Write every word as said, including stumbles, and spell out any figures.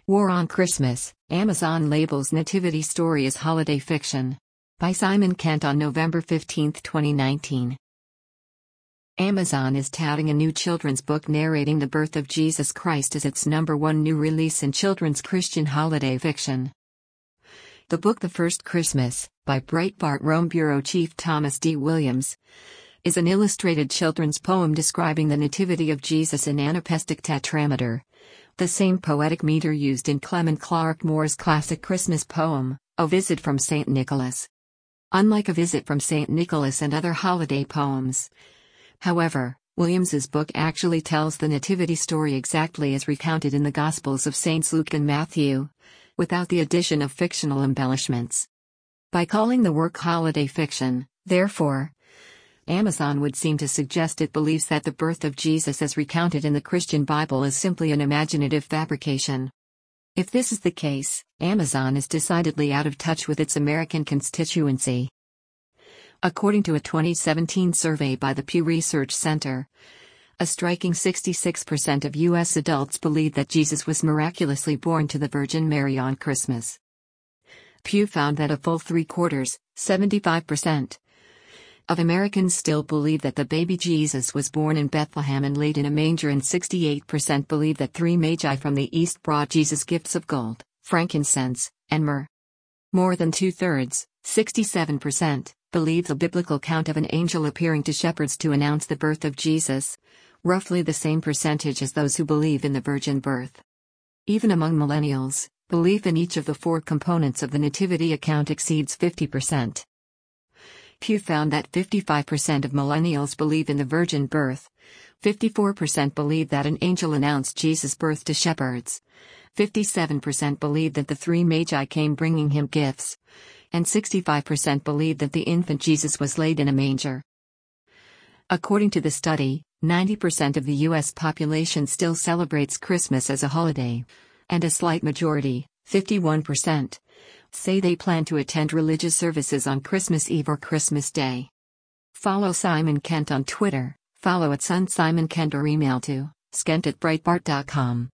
War on Christmas, Amazon labels nativity story as holiday fiction. By Simon Kent on November fifteenth, twenty nineteen. Amazon is touting a new children's book narrating the birth of Jesus Christ as its number one new release in children's Christian holiday fiction. The book The First Christmas, by Breitbart Rome bureau chief Thomas D. Williams, is an illustrated children's poem describing the nativity of Jesus in anapestic tetrameter, the same poetic meter used in Clement Clarke Moore's classic Christmas poem, A Visit from Saint Nicholas. Unlike A Visit from Saint Nicholas and other holiday poems, however, Williams's book actually tells the nativity story exactly as recounted in the Gospels of Saints Luke and Matthew, without the addition of fictional embellishments. By calling the work holiday fiction, therefore, Amazon would seem to suggest it believes that the birth of Jesus as recounted in the Christian Bible is simply an imaginative fabrication. If this is the case, Amazon is decidedly out of touch with its American constituency. According to a twenty seventeen survey by the Pew Research Center, a striking sixty-six percent of U S adults believe that Jesus was miraculously born to the Virgin Mary on Christmas. Pew found that a full three-quarters, seventy-five percent, of Americans still believe that the baby Jesus was born in Bethlehem and laid in a manger, and sixty-eight percent believe that three magi from the east brought Jesus gifts of gold, frankincense, and myrrh. More than two-thirds, sixty-seven percent, believe the biblical account of an angel appearing to shepherds to announce the birth of Jesus, roughly the same percentage as those who believe in the virgin birth. Even among millennials, belief in each of the four components of the nativity account exceeds fifty percent. Pew found that fifty-five percent of millennials believe in the virgin birth, fifty-four percent believe that an angel announced Jesus' birth to shepherds, fifty-seven percent believe that the three magi came bringing him gifts, and sixty-five percent believe that the infant Jesus was laid in a manger. According to the study, ninety percent of the U S population still celebrates Christmas as a holiday, and a slight majority, fifty-one percent, say they plan to attend religious services on Christmas Eve or Christmas Day. Follow Simon Kent on Twitter, follow at Son Simon Kent, or email to skent at breitbart dot com.